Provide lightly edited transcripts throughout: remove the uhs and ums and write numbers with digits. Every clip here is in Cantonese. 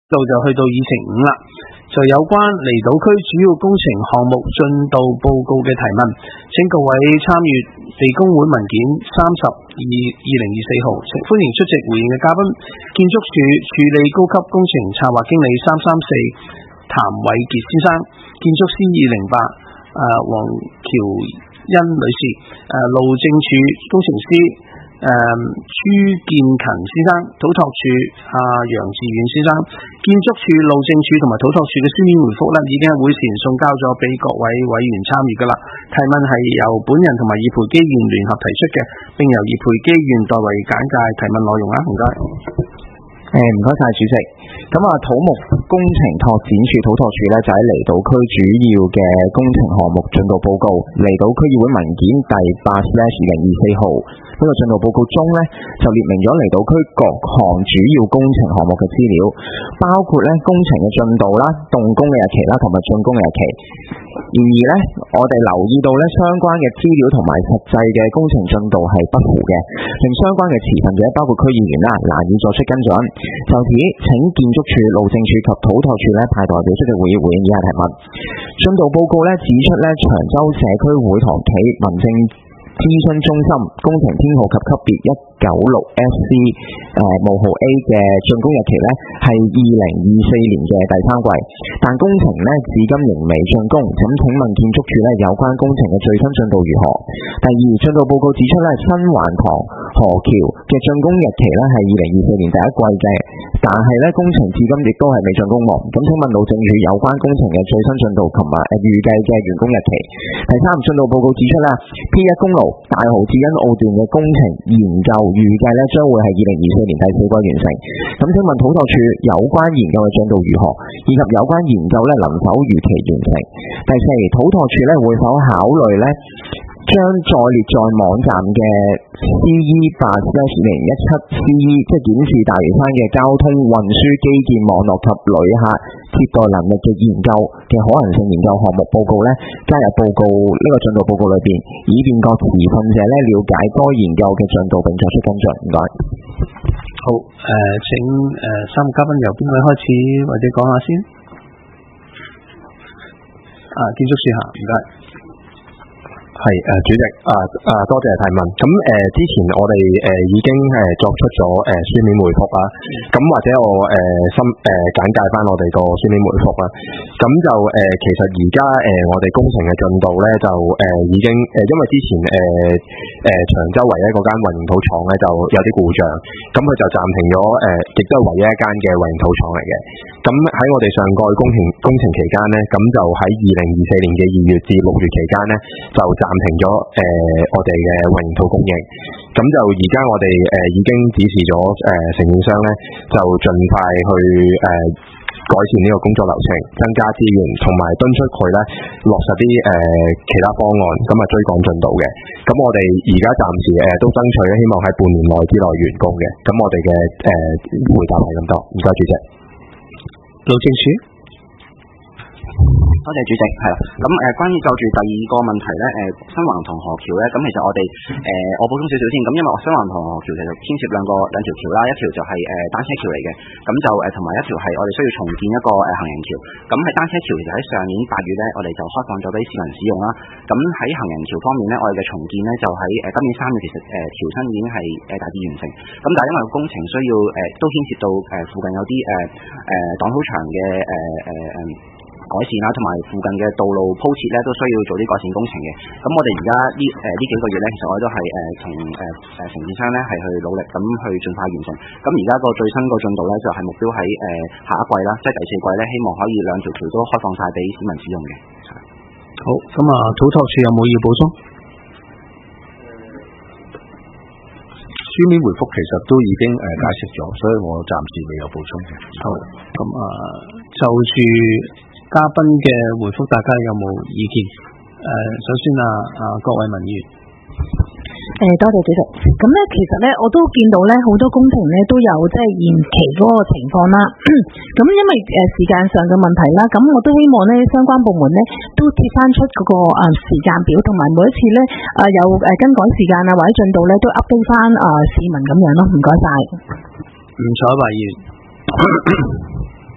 就去到議程5啦，就有關離島區主要工程項目進度報告嘅提問，請各位參閱地工會文件30/2024號，歡迎出席回應嘅嘉賓，建築署處理高級工程策劃經理334譚偉傑先生，建築師208黃喬欣女士，路政署工程師朱建勤先生，土拓署楊志遠先生，建築署、路政署同埋土拓署嘅書面回覆咧，已經喺會前送交咗俾各位委員參與噶啦。提問係由本人同埋葉培基縣聯合提出嘅，並由葉培基縣代為簡介提問內容啦。唔該。 唔該晒主席。咁土木工程拓展署土拓署咧就喺離島區主要嘅工程項目進度報告離島區議會文件第8/2024號呢個進度報告中咧就列明咗離島區各項主要工程項目嘅資料，包括咧工程嘅進度啦、動工嘅日期啦同埋竣工嘅日期。然而咧，我哋留意到咧相關嘅資料同埋實際嘅工程進度係不符嘅，令相關嘅持份者包括區議員啦難以作出跟進。就此，請建築署、路政署及土拓署咧派代表出席會議回應以下提問。進度報告咧指出咧長洲社區會堂暨民政諮詢中心工程編號及級別196FC冒號A 嘅竣工日期咧係2024年嘅第3季，但工程咧至今仍未竣工。咁請問建築署咧有關工程嘅最新進度如何？第二，進度報告指出咧新環塘河橋嘅竣工日期咧係2024年第1季嘅，但係咧工程至今亦都係未竣工喎。咁請問路政署有關工程嘅最新進度同埋預計嘅完工日期？第三，進度報告指出咧 P1 公路大蠔至恩澳段嘅工程研究預計咧將會係2024年第4季完成。咁請問土拓署有關研究嘅進度如何，以及有關研究咧能否如期完成？第四，土拓署咧會否考慮咧將載列在網站嘅 CE8/2017CE 即係檢視大嶼山嘅交通運輸基建網絡及旅客接待能力嘅研究嘅可行性研究項目報告咧加入報告呢個進度報告裏邊，以便各持份者咧了解該研究嘅進度並作出跟進。唔該。 好，請三位嘉賓由邊位開始或者講下先？建築師嚇，唔該。 係主席多謝提問。咁之前我哋已經作出咗書面回覆啦。咁或者我簡介翻我哋個書面回覆啦。咁就其實而家我哋工程嘅進度咧就已經因為之前長洲唯一嗰間混凝土廠咧就有啲故障，咁佢就暫停咗亦都係唯一一間嘅混凝土廠嚟嘅。咁喺我哋上個工程期間咧，咁就喺2024年嘅2月至6月期間咧就暫停咗我哋嘅混凝土供應，咁就而家我哋已經指示咗承建商咧，就盡快去改善呢個工作流程，增加資源，同埋敦促佢咧落實啲其他方案，咁追趕進度嘅。咁我哋而家暫時都爭取希望喺半年內之內完工嘅。咁我哋嘅回答係咁多，唔該主席。 路政署。 多謝主席，係啦。咁關於就住第二個問題咧，新橫塘河橋咧，咁其實我哋我補充少少先。咁因為新橫塘河橋其實牽涉兩條橋啦，一條就係單車橋嚟嘅，咁就同埋一條係我哋需要重建一個行人橋。咁喺單車橋其實喺上年8月咧，我哋就開放咗俾市民使用啦。咁喺行人橋方面咧，我哋嘅重建咧就喺今年3月其實橋身已經係大致完成。咁但係因為工程需要都牽涉到附近有啲擋土牆嘅改善啦，同埋附近嘅道路鋪設咧都需要做啲改善工程嘅。咁我哋而家呢幾個月咧，其實我哋都係同承建商咧係去努力咁去盡快完成。咁而家個最新個進度咧就係目標喺下一季啦，即係第4季咧，希望可以2條橋都開放晒俾市民使用嘅。 好，咁土拓署有冇要補充？書面回覆其實都已經解釋咗，所以我暫時未有補充嘅。好，咁就住嘉賓嘅回覆，大家有冇意見？首先各位民議員。 多謝主席。咁咧，其實咧，我都見到咧，好多工程咧都有即係延期嗰個情況啦。咁因為時間上嘅問題啦，咁我都希望咧相關部門咧都貼翻出嗰個時間表，同埋每一次咧有更改時間或者進度咧都 update 翻市民咁樣咯。唔該晒。 吳彩華議員。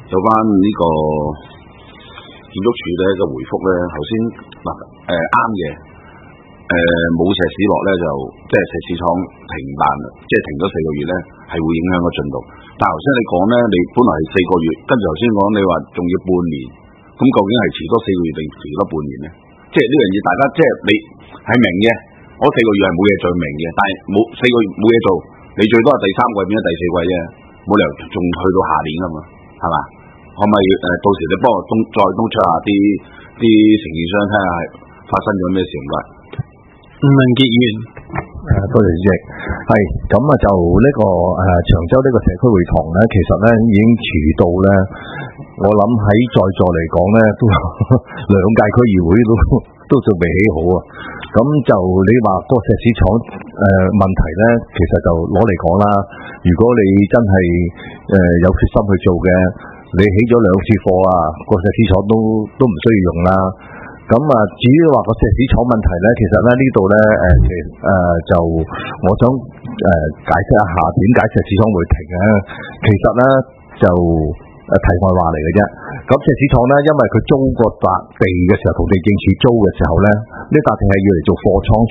有關呢個建築署咧嘅回覆咧，頭先嗱啱嘅，冇石屎落咧就即係石屎廠停辦，即係停咗4個月咧，係會影響個進度。但係頭先你講咧，你本來係4個月，跟住頭先講你話仲要半年，咁究竟係遲多4個月定遲多半年咧？即係呢樣嘢，大家即係你係明嘅，我4個月係冇嘢最明嘅，但係冇4個月冇嘢做，你最多係第3季變咗第4季啫，冇理由仲去到下年噶嘛，係嘛？可唔可以到時你幫我再東出下啲承建商睇下係發生咗咩事唔該？ 吳文傑議員， 多謝主席。係咁啊，就呢個長洲呢個社區會堂咧，其實咧已經遲到咧。我諗喺在座嚟講咧，都2屆區議會都仲未起好啊。咁就你話個石屎廠問題咧，其實就攞嚟講啦。如果你真係有決心去做嘅，你起咗2次貨啊，個石屎廠都唔需要用啦。咁啊，至於話個石屎廠問題咧，其實咧呢度咧就我想解釋一下點解石屎廠會停咧。其實咧就題外話嚟嘅啫。咁石屎廠咧，因為佢租個笪地嘅時候，同地政署租嘅時候咧，呢笪地係要嚟做貨倉儲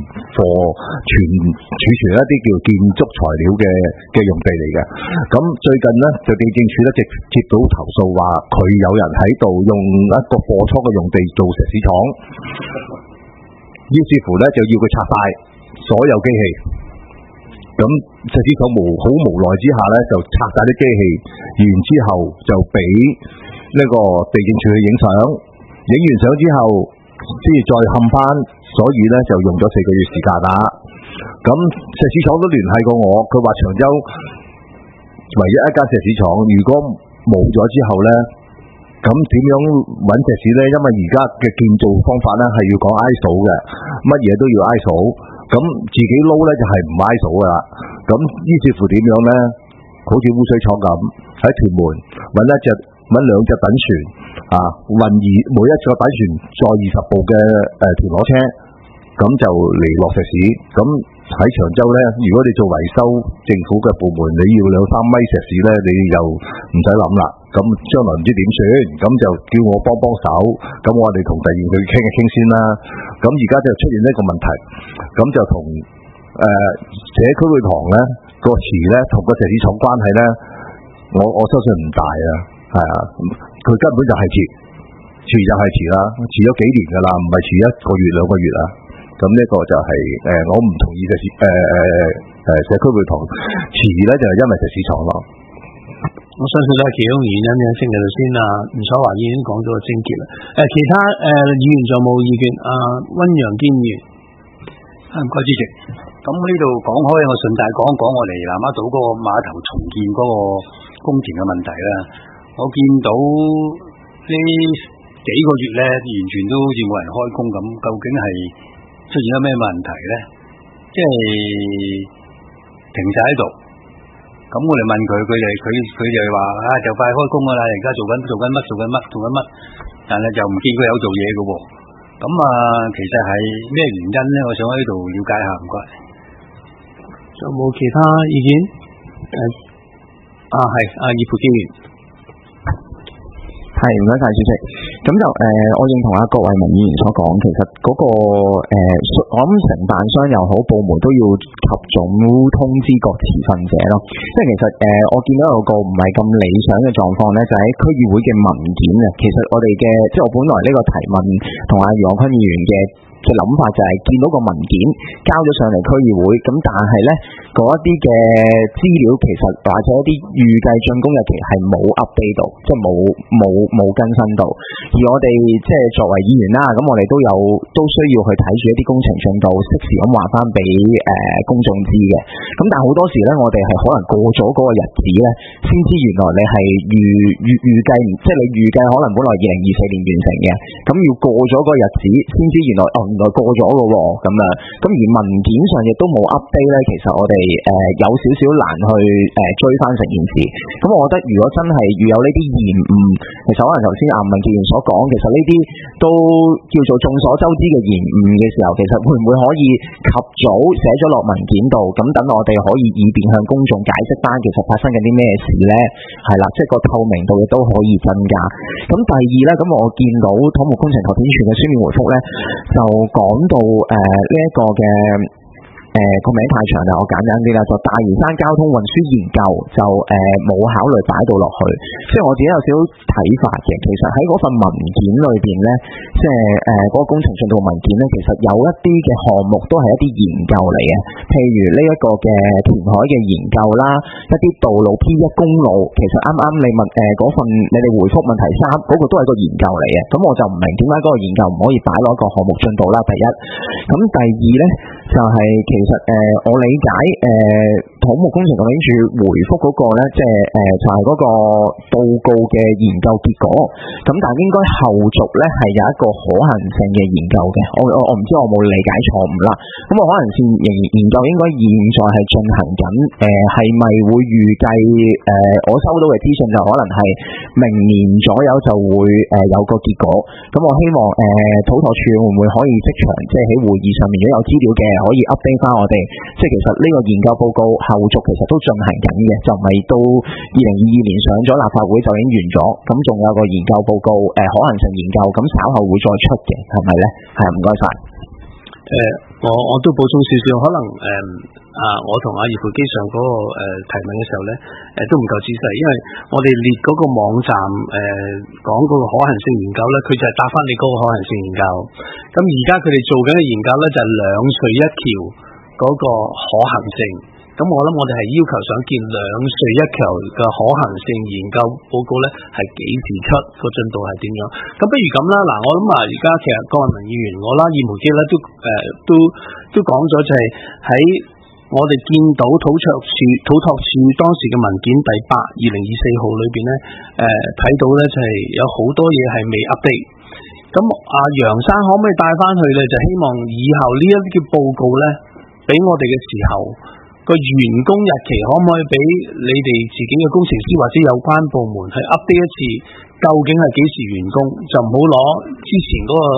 存一啲叫建築材料嘅用地嚟嘅。咁最近咧就地政署咧直接到投訴話，佢有人喺度用一個貨倉嘅用地做石屎廠，於是乎咧就要佢拆晒所有機器。咁石屎廠好無奈之下咧，就拆晒啲機器，然之後就俾呢個地政署去影相，影完相之後先至再冚翻，所以咧就用咗4個月時間啦。咁石屎廠都聯繫過我，佢話長洲唯一一間石屎廠，如果冇咗之後咧，咁點樣揾石屎咧？因為而家嘅建造方法咧係要講 ISO 嘅，乜嘢都要 ISO。咁自己撈咧就係唔 ISO 噶啦。咁於是乎點樣咧？好似污水廠咁喺屯門揾2隻躉船啊，運每一個躉船載20部嘅田螺車，咁就嚟落石屎。咁喺長洲咧，如果你做維修政府嘅部門，你要2-3米石屎咧，你又唔使諗啦。咁將來唔知點算，咁就叫我幫手。咁我哋同第二佢傾一傾先啦。咁而家就出現呢個問題，咁就同社區會堂咧個詞咧同個石屎廠關係咧，我相信唔大啊，係啊，佢根本就係遲就係遲啦，遲咗幾年噶啦，唔係遲1個月2個月啊。咁呢個就係我唔同意嘅社區會堂遲咧，就係因為石屎廠咯。 我相信都係其中原因嘅。先頭先吳楚華已經講咗個症結啦。其他議員仲有冇意見？溫陽堅議員， 唔該主席。咁呢度講開，我順帶講一講我哋南丫島嗰個碼頭重建嗰個工程嘅問題啦。我見到呢幾個月咧，完全都好似冇人開工咁，究竟係出現咗咩問題咧？即係停晒喺度。咁我哋問佢就話就快開工噶啦，而家做緊乜，但係就唔見佢有做嘢噶喎。咁其實係咩原因咧？我想喺度了解下，唔該。 仲有冇其他意見？係葉培基議員。 係，唔該晒主席。咁就我認同郭偉民議員所講，其實嗰個我諗承辦商又好，部門都要及早通知各持份者咯。即係其實我見到有個唔係咁理想嘅狀況咧，就喺區議會嘅文件啊。其實我哋嘅即係我本來呢個提問同阿楊坤議員嘅諗法就係見到個文件交咗上嚟區議會，咁但係咧嗰一啲嘅資料其實或者一啲預計竣工日期係冇 update 到，即係冇更新到。而我哋即係作為議員啦，咁我哋都需要去睇住一啲工程進度，適時咁話翻俾公眾知嘅。咁但係好多時咧，我哋係可能過咗嗰個日子咧，先知原來你係預計，即係你預計可能本來2024年完成嘅，咁要過咗個日子先知原來過咗咯喎，咁而文件上亦都冇 update 咧，其實我哋有少少難去追翻成件事。咁我覺得如果真係遇有呢啲延誤， 其實可能頭先民建聯所講，其實呢啲都叫做眾所周知嘅延誤嘅時候，其實會唔會可以及早寫咗落文件度，咁等我哋可以以便向公眾解釋翻其實發生緊啲咩事呢？係啦，即係個透明度亦都可以增加。咁第二呢，咁我見到土木工程拓展署嘅書面回覆呢，就講到呢一個嘅個名太長啦，我簡單啲啦，就大嶼山交通運輸研究就冇考慮擺到落去，即係我自己有少少睇法嘅。其實喺嗰份文件裏邊呢，即係嗰個工程進度文件呢，其實有一啲嘅項目都係一啲研究嚟嘅，譬如呢一個嘅填海嘅研究啦，一啲道路 P1 公路，其實啱啱你問嗰份你哋回覆問題3嗰個都係個研究嚟嘅，咁我就唔明點解嗰個研究唔可以擺落一個項目進度啦。第一，咁第二呢，就係其實我理解土木工程拓展署回覆嗰個咧，即係就係嗰個報告嘅研究結果。咁但係應該後續咧係有一個可行性嘅研究嘅。我唔知我冇理解錯誤啦。咁我可能性研究應該現在係進行緊。係咪會預計我收到嘅資訊就可能係明年左右就會有個結果。咁我希望土拓署會唔會可以即場即係喺會議上面如果有資料嘅可以 update 翻我哋，即係其實呢個研究報告後續其實都進行緊嘅，就唔係到2022年上咗立法會就已經完咗，咁仲有個研究報告可行性研究，咁稍後會再出嘅，係咪咧？係啊，唔該晒。 我都補充少少，可能我同阿葉培基上嗰個提問嘅時候咧，都唔夠仔細，因為我哋列嗰個網站講嗰個可行性研究咧，佢就係答翻你嗰個可行性研究。咁而家佢哋做緊嘅研究咧就係兩隧一橋嗰個可行性。咁我諗我哋係要求想見兩隧一橋嘅可行性研究報告咧，係幾時出，個進度係點樣？咁不如咁啦，嗱，我諗而家其實郭文議員我啦，葉培基咧都講咗，就係喺我哋見到土拓署當時嘅文件第8/2024號裏邊咧，睇到咧就係有好多嘢係未 update。咁楊生可唔可以帶翻去咧？就希望以後呢一啲嘅報告咧，俾我哋嘅時候，個完工日期可唔可以俾你哋自己嘅工程師或者有關部門去 update 一次，究竟係幾時完工？就唔好攞之前嗰個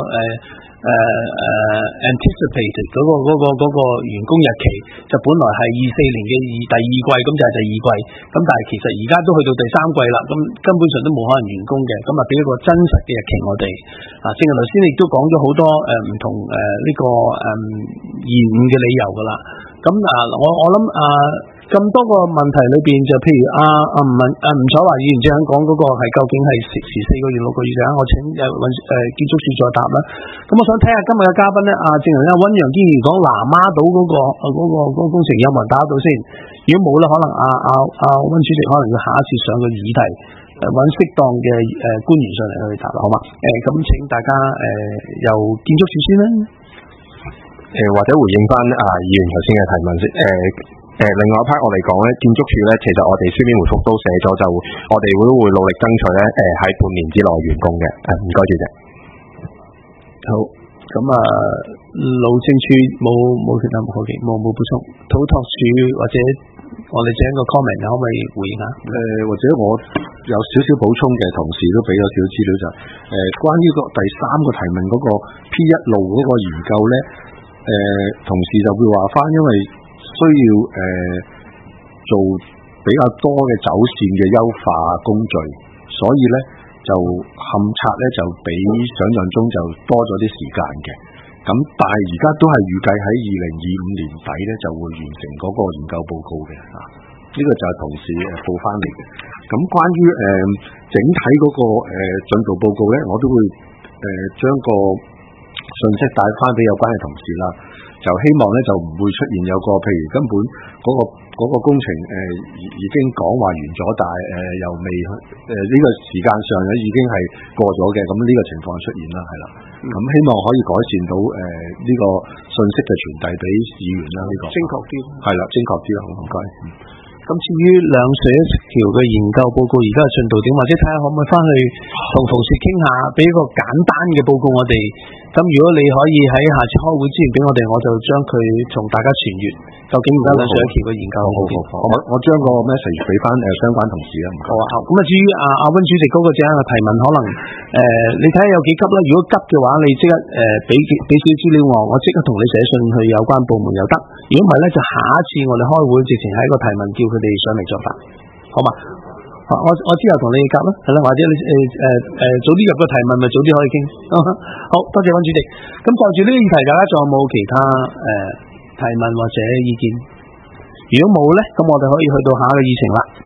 anticipated 嗰個完工日期，就本來係24年嘅第二季，咁就係第二季。咁但係其實而家都去到第3季啦，咁根本上都冇可能完工嘅。咁俾一個真實嘅日期我哋。正如頭先亦都講咗好多唔同呢個延誤嘅理由噶啦。咁我諗咁多個問題裏邊，就譬如吳楚華議員最想講嗰個係究竟係4個月6個月嘅，我請建築署再答啦。咁我想睇下今日嘅嘉賓咧，正如溫陽堅如講南丫島嗰個工程有冇人答到先？如果冇咧，可能溫主席可能要下一次上個議題，揾適當嘅官員上嚟去答啦，好嘛？咁請大家由建築署先啦。 或者回應翻議員頭先嘅提問先。另外一 part 我哋講咧，建築署咧，其實我哋書面回覆都寫咗，就我哋會努力爭取咧，喺半年之內完工嘅。唔該主席。 好，咁路政署冇其他好嘅，冇補充。土拓署或者我哋整個 comment 可唔可以回應下？ 或者我有少少補充嘅，同事都俾咗少少資料就關於個第3個提問嗰個 P1 路嗰個研究咧。同事就會話翻，因為需要做比較多嘅走線嘅優化工序，所以咧就勘測咧就比想象中就多咗啲時間嘅。咁但係而家都係預計喺2025年底咧就會完成嗰個研究報告嘅。呢個就係同事報翻嚟嘅。咁關於整體嗰個進度報告咧，我都會將個信息帶翻俾有關嘅同事啦，就希望咧就唔會出現有個譬如根本嗰個工程已經講話完咗，但係又未呢個時間上咧已經係過咗嘅，咁呢個情況出現啦，係啦。咁希望可以改善到呢個信息嘅傳遞俾議員啦，呢個精確啲係啦，精確啲啦，唔該。 咁至於兩隧一橋嘅研究報告而家嘅進度點，或者睇下可唔可以翻去同同事傾下，俾一個簡單嘅報告我哋。咁如果你可以喺下次開會之前俾我哋，我就將佢同大家傳閱。 究竟而家兩水一橋嘅研究好邊？ 我將個 message 俾翻相關同事啦。 好啊，咁啊，至於阿溫主席嗰個正嘅提問，可能你睇下有幾急啦。如果急嘅話，你即刻俾少資料我即刻同你寫信去有關部門又得。如果唔係咧，就下一次我哋開會，直情喺個提問叫佢哋上嚟作答，好嘛？我之後同你夾啦，係啦，或者你早啲入個提問，咪早啲可以傾。好多謝溫主席。咁就住呢個議題，大家仲有冇其他提問或者意見？如果冇咧，咁我哋可以去到下一個議程啦。